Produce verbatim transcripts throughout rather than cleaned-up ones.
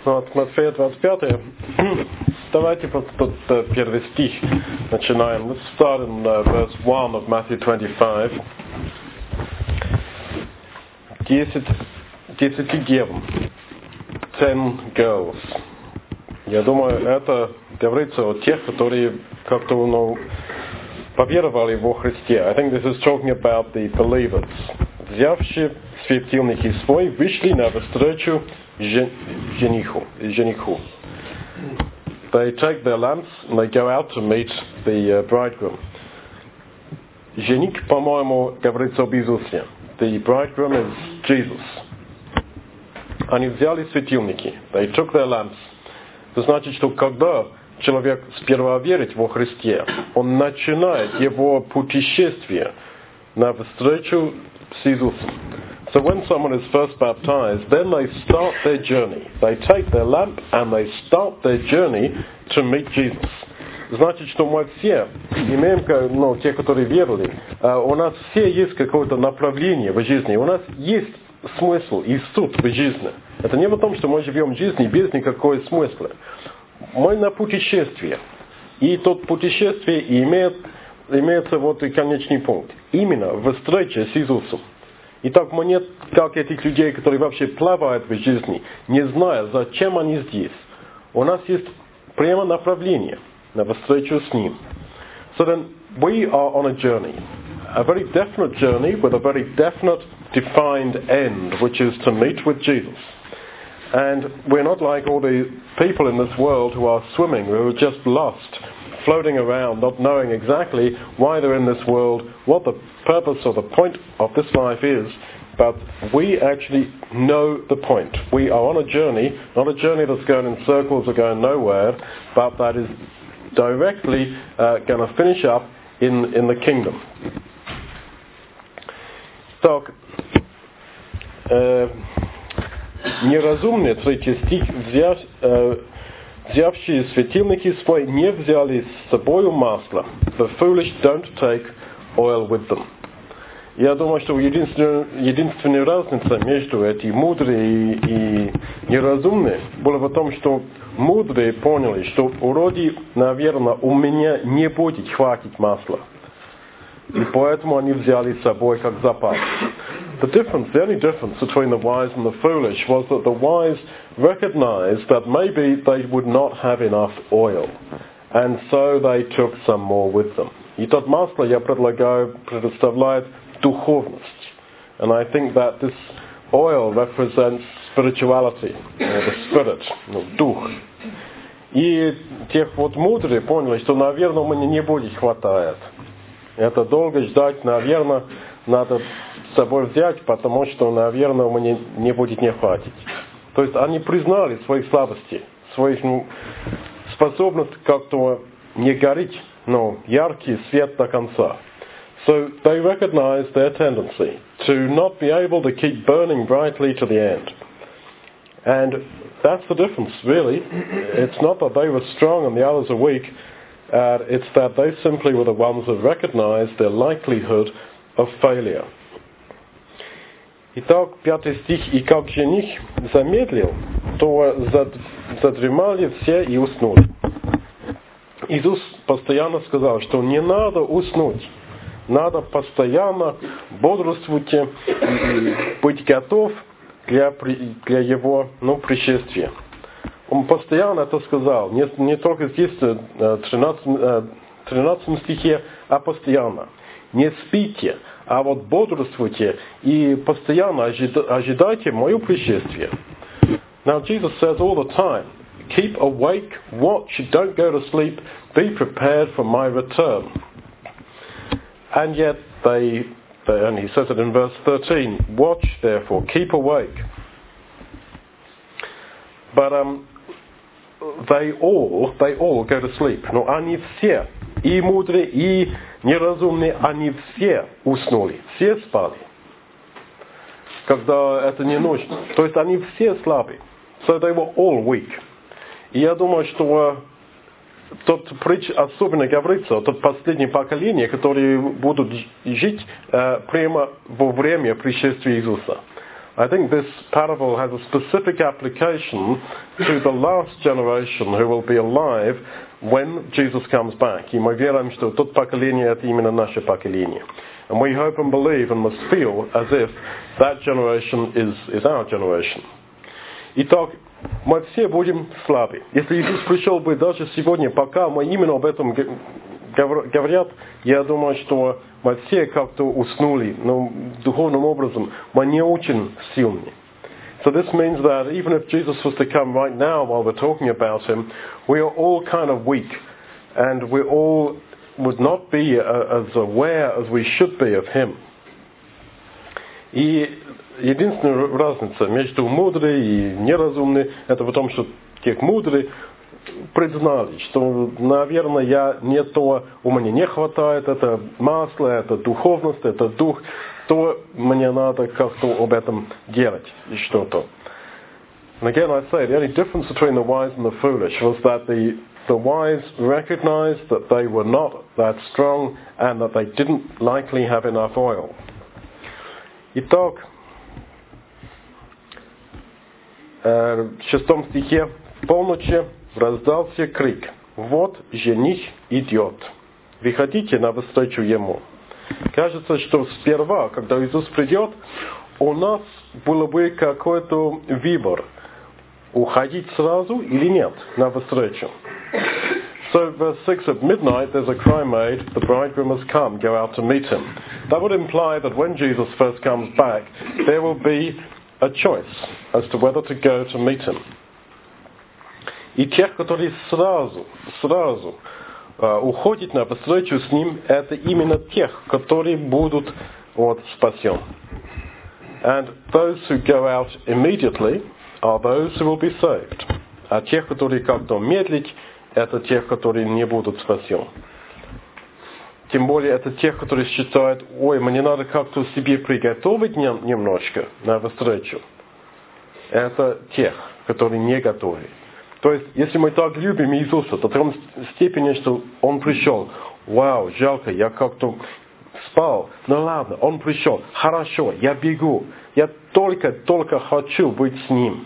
Ну, от Матфея двадцать пять. Давайте под, под uh, первый стих начинаем. Let's start in uh, verse one of Matthew twenty-five. Десять, десяти дев. Ten girls. Я думаю, это говорится о тех, которые как-то, ну, поверовали во Христе. I think this is talking about the believers. Взявшие светильники свой, вышли навстречу жениху. жениху. They take their lamps and they go out to meet the uh, bridegroom. Жених, по-моему, говорится об Иисусе. The bridegroom is Jesus. Они взяли светильники. They took their lamps. Это значит, что когда человек сперва верит во Христе, он начинает его путешествие навстречу с Иисусом. So when someone is first baptized, then they start their journey. They take their lamp and they start their journey to meet Jesus. Значит, что мы все имеем, ну, те, которые верили, у нас все есть какое-то направление в жизни, у нас есть смысл и суть в жизни. Это не в том, что мы живем в жизни без никакого смысла. Мы на путешествии. И тот путешествие имеет, имеется вот и конечный пункт. Именно в встрече с Иисусом. Итак, мы нет как этих людей, которые вообще плавают в жизни, не зная, зачем они здесь. У нас есть прямо направление на встречу с Ним. So then, we are on a journey. A very definite journey with a very definite, defined end, which is to meet with Jesus. And we're not like all the people in this world who are swimming, who are just lost, floating around, not knowing exactly why they're in this world, what the purpose or the point of this life is, but we actually know the point. We are on a journey, not a journey that's going in circles or going nowhere, but that is directly uh, going to finish up in, in the kingdom. Так, э, неразумные, третий стих, взяв, э, взявшие светильники свои, не взяли с собою масло. The foolish don't take oil with them. Я думаю, что единственная, единственная разница между этими мудрые и, и неразумные была в том, что мудрые поняли, что вроде, наверное, у меня не будет хватить масла. И поэтому они взяли с собой как запас. The difference, the only difference between the wise and the foolish was that the wise recognized that maybe they would not have enough oil. And so they took some more with them. И тот масло, я предлагаю, представляет духовность. And I think that this oil represents spirituality, or the spirit, ну, дух. И тех вот мудрые поняли, что, наверное, мне не будет хватает. Это долго ждать, наверное, надо с собой взять, потому что, наверное, мне не будет не хватить. То есть они признали свои слабости, своих, ну, способность как-то не гореть, но яркий свет до конца. So they recognized their tendency to not be able to keep burning brightly to the end. And that's the difference, really. It's not that they were strong and the others are weak. Uh, it's that they simply were the ones who recognized their likelihood of failure. Итак, пятый стих. «И как жених замедлил, то задремали все и уснули». Иисус постоянно сказал, что не надо уснуть. Надо постоянно бодрствовать и быть готов для, для Его, ну, пришествия. Он постоянно это сказал, не, не только здесь, в тринадцатом стихе, а постоянно. Не спите, а вот бодрствуйте и постоянно ожидайте мое пришествие. Now Jesus says all the time, keep awake, watch, don't go to sleep, be prepared for my return. And yet they, they, and he says it in verse thirteen, watch therefore, keep awake. But um, they all, they all go to sleep. Но они все, и мудрые, и неразумные, они все уснули, все спали, когда это не нужно. То есть они все слабые. So they were all weak. И я думаю, что тот притч особенно говорится о том последнем поколении, которые будут жить э, прямо во время пришествия Иисуса. I think this parable has a specific application to the last generation who will be alive when Jesus comes back. И мы верим, что то поколение — это именно наше поколение. And we hope and believe and must feel as if that generation is, is our generation. Итак, мы все будем слабы. Если Иисус пришел бы даже сегодня, пока мы именно об этом говорят, я думаю, что мы все как-то уснули, но духовным образом мы не очень сильны. So this means that even if Jesus was to come right now while we're talking about him, we are all kind of weak, and we all would not be uh, as aware as we should be of him. И единственная разница между мудрой и неразумной — это в том, что те мудрые признали, что, наверное, я не то, у меня не хватает, это масло, это духовность, это дух, то мне надо как-то об этом делать и что-то. And again I say, the only difference between the wise and the foolish was that the, the wise recognized that they were not that strong and that they didn't likely have enough oil. Итак, в шестом стихе: «В полночи раздался крик: вот жених идет, выходите навстречу ему». Кажется, что сперва, когда Иисус придет, у нас было бы какой-то выбор: уходить сразу или нет навстречу. So verse six, at midnight there's a cry made, the bridegroom has come, go out to meet him. That would imply that when Jesus first comes back, there will be a choice as to whether to go to meet him. И тех, которые сразу, сразу uh, уходят навстречу с ним, это именно тех, которые будут вот, спасен. And those who go out immediately are those who will be saved. А тех, которые как-то медлить, это тех, которые не будут спасены. Тем более, это тех, которые считают: ой, мне надо как-то себе приготовить немножко на встречу. Это тех, которые не готовы. То есть, если мы так любим Иисуса, до той степени, что Он пришел, вау, жалко, я как-то спал, ну ладно, Он пришел, хорошо, я бегу, я только-только хочу быть с Ним.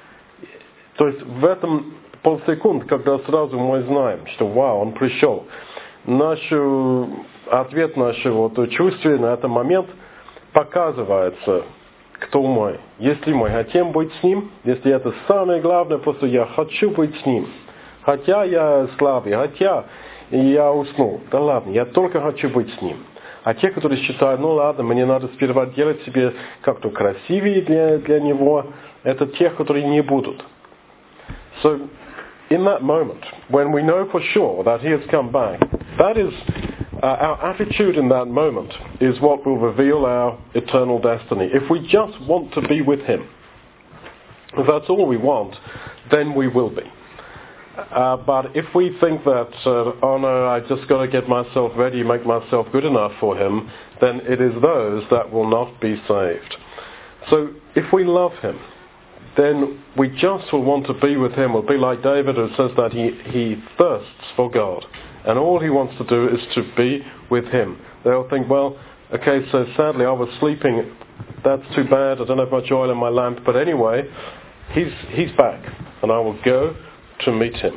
То есть, в этом полсекунд, когда сразу мы знаем, что вау, Он пришел, наш ответ нашего вот, чувствия на этот момент показывается, кто мы. Если мы хотим быть с Ним, если это самое главное, просто я хочу быть с Ним. Хотя я слабый, хотя я уснул. Да ладно, я только хочу быть с Ним. А те, которые считают: ну ладно, мне надо сперва делать себе как-то красивее для, для Него, это те, которые не будут. So, in that moment, when we know for sure that He has come back, that is, uh, our attitude in that moment is what will reveal our eternal destiny. If we just want to be with Him, if that's all we want, then we will be. Uh, but if we think that, uh, oh no, I just got to get myself ready, make myself good enough for Him, then it is those that will not be saved. So, if we love Him, then we just will want to be with Him. We'll be like David, who says that he, he thirsts for God. And all he wants to do is to be with Him. They'll think, well, okay, so sadly I was sleeping. That's too bad. I don't have much oil in my lamp. But anyway, He's, he's back. And I will go to meet Him.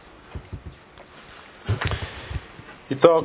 Итак,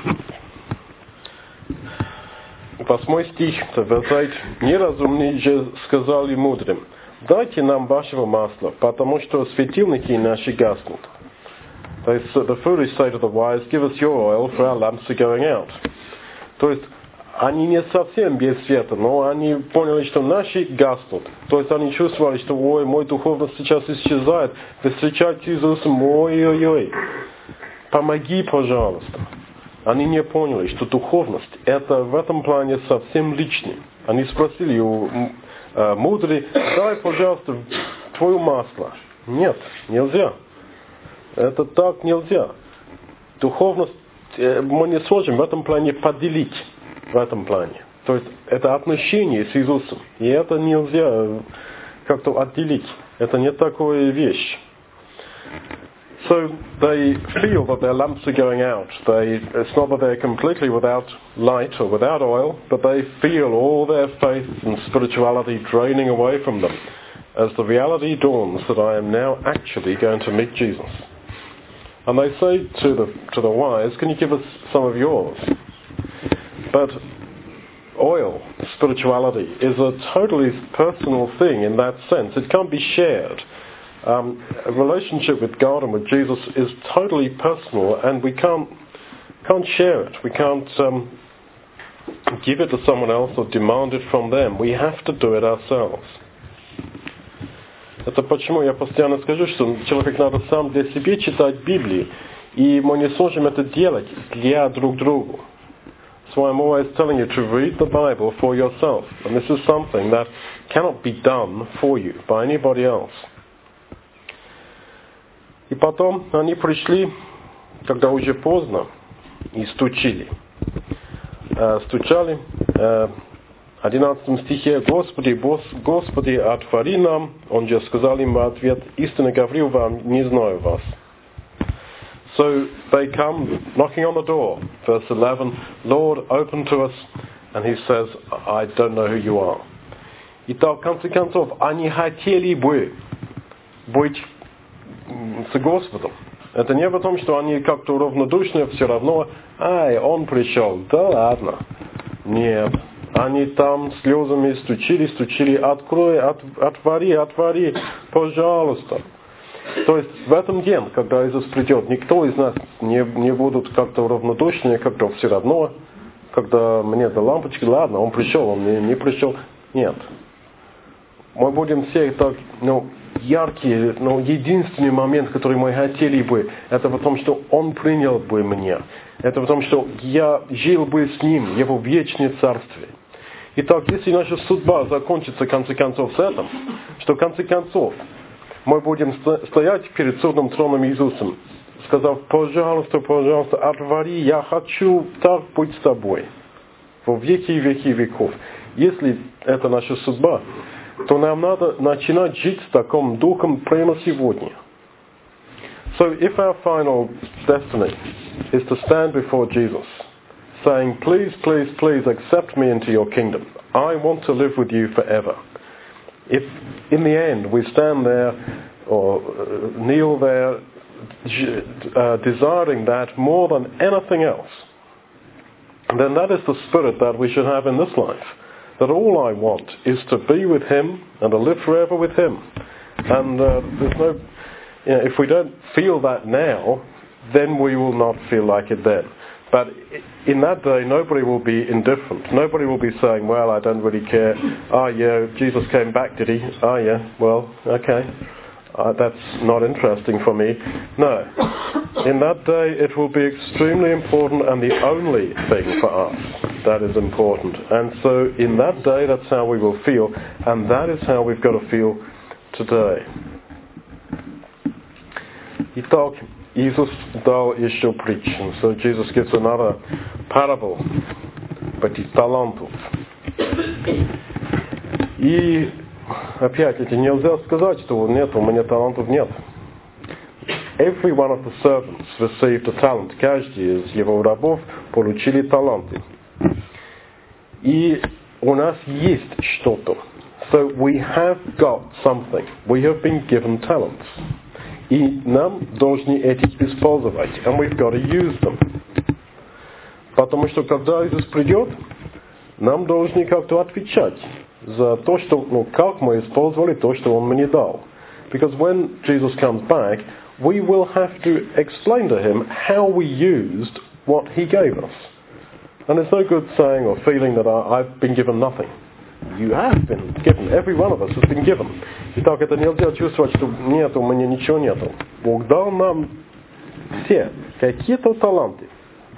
восьмой стих, verse eight. «Неразумный же сказал и мудрым: дайте нам вашего масла, потому что светильники наши гаснут». То есть, the foolish say to the wise, give us your oil, for our lamps are going out. То есть, они не совсем без света, но они поняли, что наши гаснут. То есть, они чувствовали, что, ой, мой духовность сейчас исчезает. Вы встречаете Иисуса, ой-ой-ой, помоги, пожалуйста. Они не поняли, что духовность, это в этом плане совсем личным. Они спросили у мудрый: дай, пожалуйста, твое масло. Нет, нельзя. Это так нельзя. Духовность мы не сможем в этом плане поделить. В этом плане. То есть это отношение с Иисусом. И это нельзя как-то отделить. Это не такая вещь. So they feel that their lamps are going out. They, it's not that they're completely without light or without oil, but they feel all their faith and spirituality draining away from them as the reality dawns that I am now actually going to meet Jesus. And they say to the, to the wise, can you give us some of yours? But oil, spirituality, is a totally personal thing in that sense. It can't be shared. Um, a relationship with God and with Jesus is totally personal, and we can't can't share it. We can't um, give it to someone else or demand it from them. We have to do it ourselves. Это почему я постоянно скажу, что человек надо сам для себя читать Библию, и мы не сможем это делать для друг друга. So I'm always telling you to read the Bible for yourself, and this is something that cannot be done for you by anybody else. И потом они пришли, когда уже поздно, и стучили. Э, стучали, э, в одиннадцатом стихе, «Господи, Господи, отвори нам». Он же сказал им в ответ, «Истинно говорю вам, не знаю вас». So they come knocking on the door, verse eleven, Lord, open to us, and he says, I don't know who you are. Итак, в конце концов, они хотели бы быть с Господом. Это не потому, что они как-то равнодушны, все равно, ай, он пришел, да ладно. Нет, они там слезами стучили, стучили, открой, от, отвори, отвори, пожалуйста. То есть в этом день, когда Иисус придет, никто из нас не, не будут как-то равнодушны, как-то все равно, когда мне до лампочки, ладно, он пришел, он не, не пришел. Нет. Мы будем все так, ну, яркие, но единственный момент, который мы хотели бы, это в том, что Он принял бы меня. Это в том, что я жил бы с Ним, Его вечное царствие. Итак, если наша судьба закончится в конце концов с этим, что в конце концов мы будем стоять перед судным троном Иисусом, сказав, пожалуйста, пожалуйста, отвори, я хочу так быть с Тобой во веки и веки веков. Если это наша судьба, то нам надо начинать жить с таким духом прямо сегодня. So if our final destiny is to stand before Jesus, saying, please, please, please accept me into your kingdom. I want to live with you forever. If in the end we stand there or uh, kneel there uh, desiring that more than anything else, then that is the spirit that we should have in this life. That all I want is to be with Him and to live forever with Him. And uh, there's no, you know, if we don't feel that now, then we will not feel like it then. But in that day, nobody will be indifferent. Nobody will be saying, well, I don't really care. Oh, yeah, Jesus came back, did He? Oh, yeah, well, okay. Uh, that's not interesting for me. No. In that day, it will be extremely important and the only thing for us that is important. And so in that day, that's how we will feel. And that is how we've got to feel today. Итак, Иисус дал еще притчу. So Jesus gives another parable about these talentов. И опять, это нельзя сказать, что нет, у меня талантов нет. Every one of the servants received a talent. Каждый из его рабов получили таланты. И у нас есть что-то. So we have got something. We have been given talents. И нам должны эти использовать. And we've got to use them. Потому что когда Иисус придет, нам должны как-то отвечать за то, что, ну, как мы использовали то, что Он мне дал. Because when Jesus comes back, we will have to explain to Him how we used what He gave us. And it's no good saying or feeling that I, I've been given nothing. You have been given. Every one of us has been given. Итак, это нельзя чувствовать, что нет, у меня ничего нету. Бог дал нам все какие-то таланты.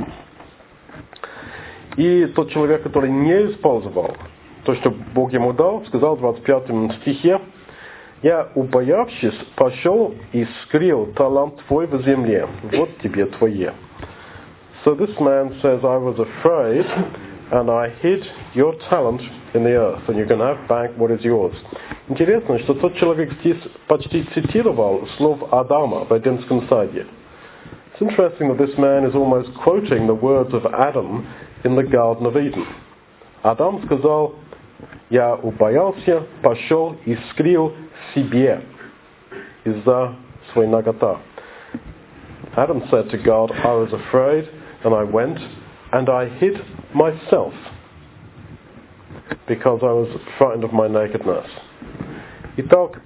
И тот человек, который не использовал то, что Бог ему дал, сказал в двадцать пятом стихе, «Я, убоявшись, пошел и скрыл талант твой в земле. Вот тебе твое». So this man says, I was afraid, and I hid your talent in the earth, and you can have back what is yours. Интересно, что тот человек здесь почти цитировал слов Адама в Эдемском саде. It's interesting that this man is almost quoting the words of Adam in the Garden of Eden. Адам сказал: «Я убоялся, пошел и скрыл себе из-за своей наготы». Adam said to God, I was afraid, and I went, and I hid myself, because I was frightened of my nakedness. Итак,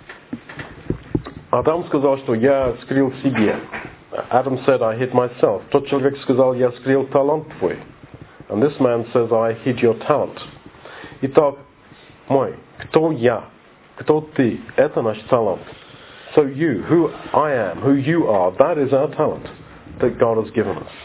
Адам сказал, что я скрыл себе. Adam said, I hid myself. Тот человек сказал, я скрыл талант твой. And this man says, I hid your talent. Итак, мой, кто я? Кто ты? Это наш талант. So you, who I am, who you are, that is our talent that God has given us.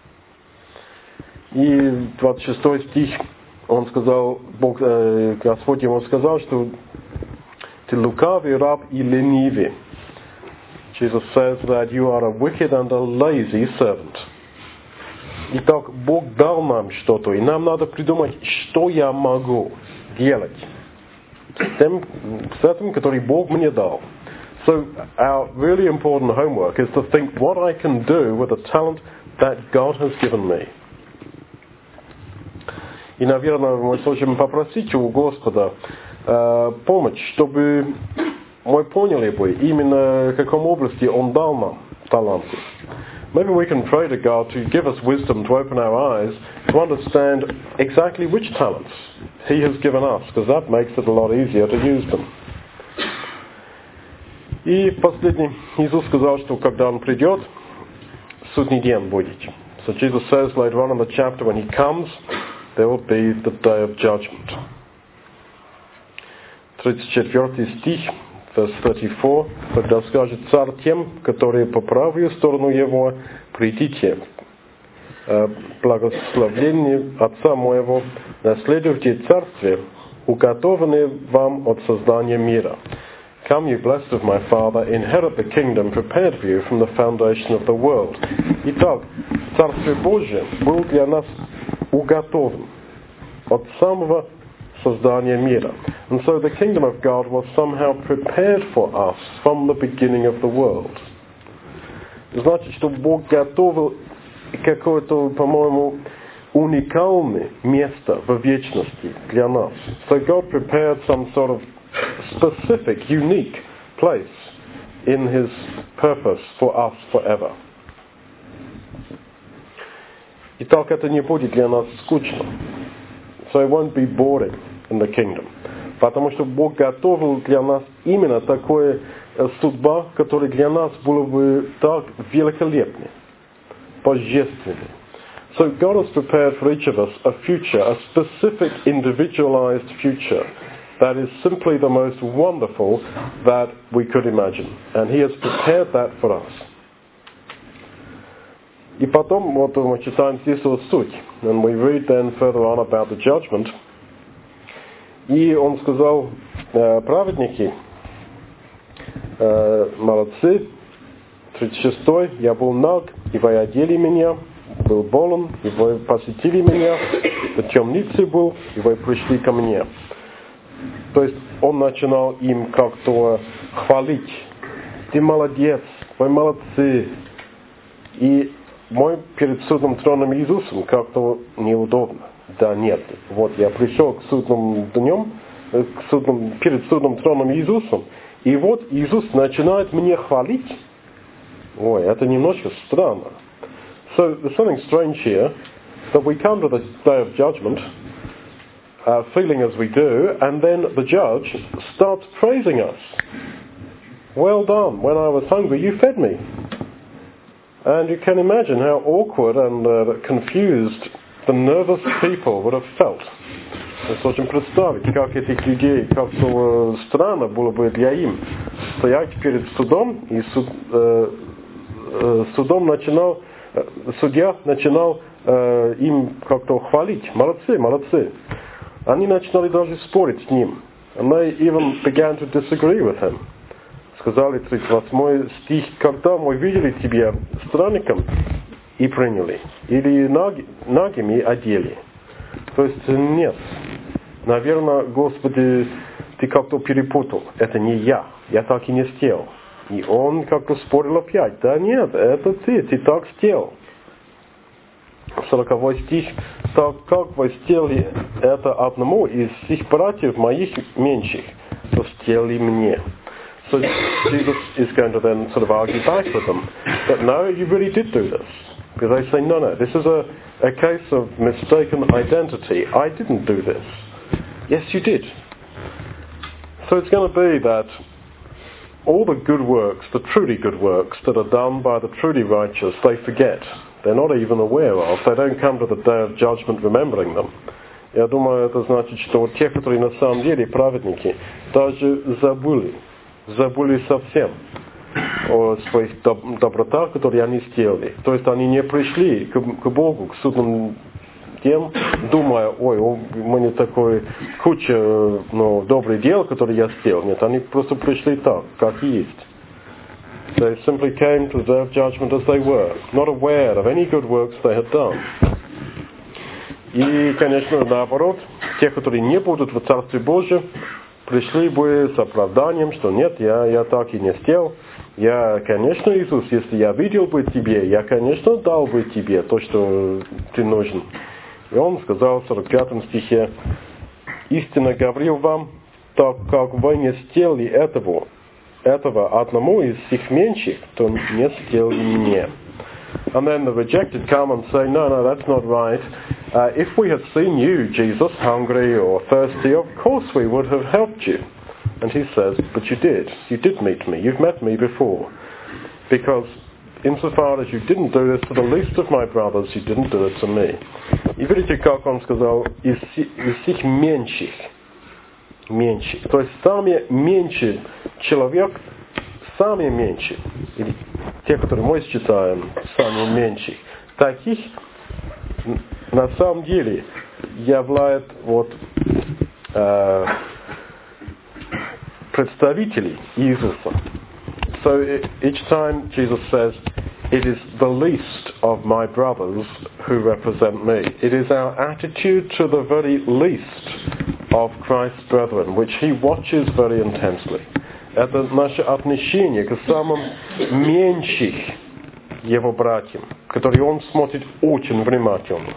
И двадцать шестой стих, он сказал, Бог, э, Господь ему сказал, что ты лукавый раб и ленивый. Jesus says that you are a wicked and a lazy servant. Итак, Бог дал нам что-то, и нам надо придумать, что я могу делать с тем, с этим, который Бог мне дал. So our really important homework is to think what I can do with the talent that God has given me. И, наверное, мы сможем попросить у Господа э, помощь, чтобы мы поняли бы именно в каком области Он дал нам таланты. Maybe we can pray to God to give us wisdom to open our eyes to understand exactly which talents He has given us, because that makes it a lot easier to use them. И последний, Иисус сказал, что когда Он придет, судный день будет. So Jesus says later on in the chapter, when He comes, there will be the day of judgment. тридцать четвёртый стих, verse thirty-four, когда скажет царь тем, которые по правую сторону его, придите, благословение Отца моего, наследуйте царствие, уготованное вам от создания мира. Come, you blessed of my Father, inherit the kingdom prepared for you from the foundation of the world. Итак, Царствие Божие было для нас уготован от самого создания мира. And so the kingdom of God was somehow prepared for us from the beginning of the world. Значит, что Бог готовил какое-то, по-моему, уникальное место в вечности для нас. So God prepared some sort of specific, unique place in His purpose for us forever. Итак, это не будет для нас скучно. So it won't be boring in the kingdom. Потому что Бог готовил для нас именно такое судьба, которая для нас была бы так великолепной, божественной. So God has prepared for each of us a future, a specific individualized future that is simply the most wonderful that we could imagine. And He has prepared that for us. И потом, вот мы читаем здесь вот суть. And we read then further on about the judgment. И он сказал, праведники, молодцы, тридцать шестой, я был наг, и вы одели меня, был болен, и вы посетили меня, в темнице был, и вы пришли ко мне. То есть он начинал им как-то хвалить. Ты молодец, вы молодцы. И мой перед судным троном Иисусом как-то неудобно. Да нет, вот я пришел к судным днем, к судным, перед судным троном Иисусом, и вот Иисус начинает меня хвалить. Ой, это немножко странно. So there's something strange here, that we come to the day of judgment, uh, feeling as we do, and then the judge starts praising us. Well done, when I was hungry you fed me. And you can imagine how awkward and uh, confused the nervous people would have felt. Можем представить, как этих людей, как-то э, странно было бы для им стоять перед судом, и суд, э, э, судом начинал, э, судья начинал э, им как-то хвалить. Молодцы, молодцы. Они начинали даже спорить с ним. And they even began to disagree with him. Сказали, тридцать восьмой стих, когда мы видели тебя странником и приняли, или наги, нагими одели. То есть нет. Наверное, Господи, ты как-то перепутал. Это не я. Я так и не сделал. И он как-то спорил опять. Да нет, это ты. Ты так сделал. сороковой стих. Так как вы сделали это одному из всех братьев моих меньших, то сделали мне. So Jesus is going to then sort of argue back with them. But no, you really did do this. Because they say, no, no, this is a, a case of mistaken identity. I didn't do this. Yes, you did. So it's going to be that all the good works, the truly good works that are done by the truly righteous, they forget. They're not even aware of. They don't come to the day of judgment remembering them. Я думаю, это значит, что вот те, которые на самом деле праведники, даже забыли, забыли совсем о своих доб- добротах, которые они сделали. То есть они не пришли к, к Богу, к судным тем, думая, ой, у меня такой куча ну, добрых дел, которые я сделал. Нет, они просто пришли так, как есть. They simply came to their judgment as they were, not aware of any good works they had done. И, конечно, наоборот, те, которые не будут в Царстве Божьем, пришли бы с оправданием, что нет, я, я так и не сделал. Я, конечно, Иисус, если я видел бы тебе, я, конечно, дал бы тебе то, что ты нужен. И он сказал в сорок пятом стихе, «Истинно говорил вам, так как вы не сделали этого, этого одному из всех меньших, то не сделали мне». And then the rejected come and say, no, no, that's not right. Uh, if we had seen you, Jesus, hungry or thirsty, of course we would have helped you. And he says, but you did. You did meet me. You've met me before. Because insofar as you didn't do this to the least of my brothers, you didn't do it to me. И видите, как он сказал, из, из всех меньших. Меньших. То есть самый меньший человек, самый меньший, или те, которые мы считаем самыми меньших, таких на самом деле являют вот, э, представителей Иисуса. So each time Jesus says, it is the least of my brothers who represent me. It is our attitude to the very least of Christ's brethren, which he watches very intensely. Это наше отношение к самым меньших его братьям, которые он смотрит очень внимательно.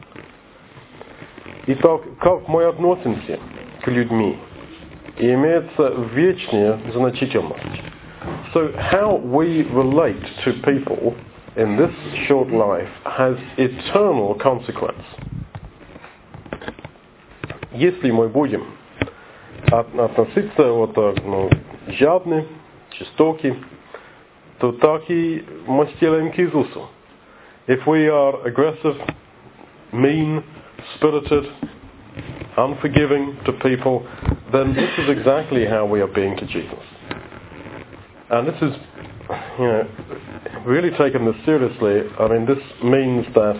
Итак, как мы относимся к людьми, имеется вечная значительность. So how we relate to people in this short life has eternal consequence. Если мы будем относиться вот так, ну, жадны, жестоки, то так и мы сделаем к Иисусу. If we are aggressive, mean, spirited, unforgiving to people, then this is exactly how we are being to Jesus. And this is, you know, really taken this seriously. I mean, this means that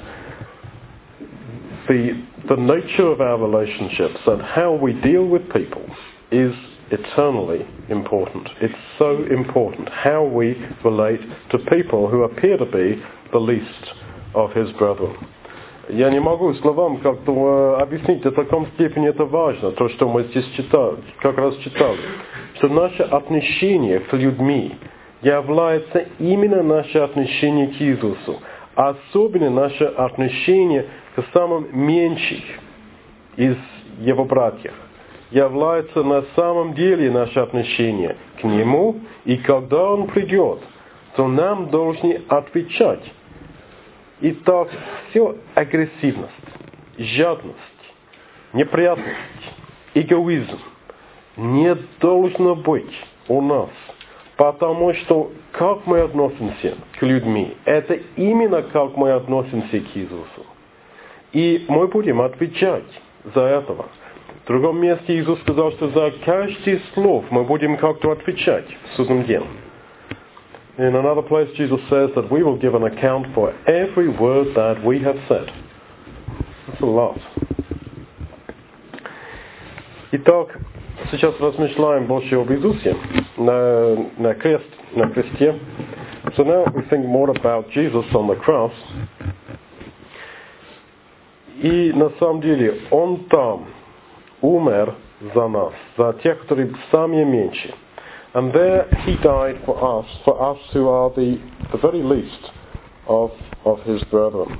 the the nature of our relationships and how we deal with people is eternally important. It's so important how we relate to people who appear to be the least of his brethren. Я не могу словам как-то объяснить, до такой степени это важно, то, что мы здесь читали, как раз читали, что наше отношение к людьми является именно наше отношение к Иисусу, особенно наше отношение к самым меньшим из его братьев, является на самом деле наше отношение к Нему, и когда Он придет, то нам должны отвечать. Итак, все агрессивность, жадность, неприятность, эгоизм не должно быть у нас, потому что как мы относимся к людям, это именно как мы относимся к Иисусу. И мы будем отвечать за этого. В другом месте Иисус сказал, что за каждое слово мы будем как-то отвечать в судном деле. In another place, Jesus says that we will give an account for every word that we have said. That's a lot. Итак, сейчас размышляем больше об Иисусе на, на, крест, на кресте. So now we think more about Jesus on the cross. И на самом деле Он там умер за нас, за тех, которые самые меньшие. And there He died for us, for us who are the, the very least of, of His brethren.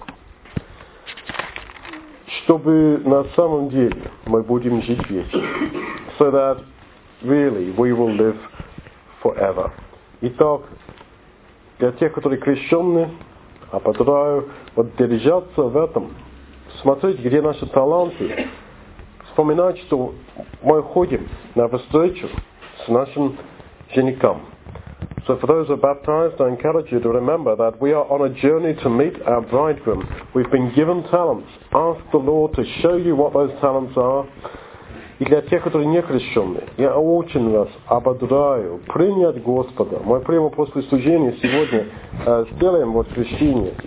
Чтобы на самом деле мы будем жить вечно. So that really we will live forever. Итак, для тех, которые крещены, ободряю, вот держаться в этом. Смотрите, где наши таланты. Вспоминать, что мы ходим на встречу с нашим женихом. So for those who are baptized, I encourage you to remember that we are on a journey to meet our bridegroom. We've been given talents. Ask the Lord to show you what those talents are. И для тех, которые не крещены, я очень вас ободряю принять Господа. Мы прямо после служения сегодня э, сделаем вот крещение.